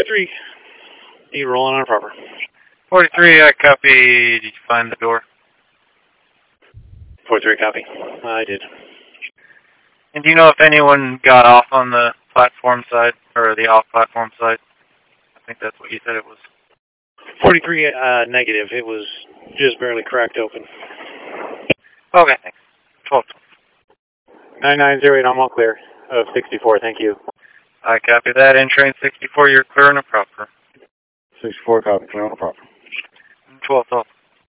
43. You rolling on a proper. 43, I copy. Did you find the door? 43, copy. I did. And do you know if anyone got off on the platform side, or the off-platform side? I think that's what you said it was. 43, negative. It was just barely cracked open. Okay, thanks. 12. 9908, I'm all clear. Of 64, thank you. I copy that. In train 64, you're clear and a proper. 64, copy. Clear on a proper. 12.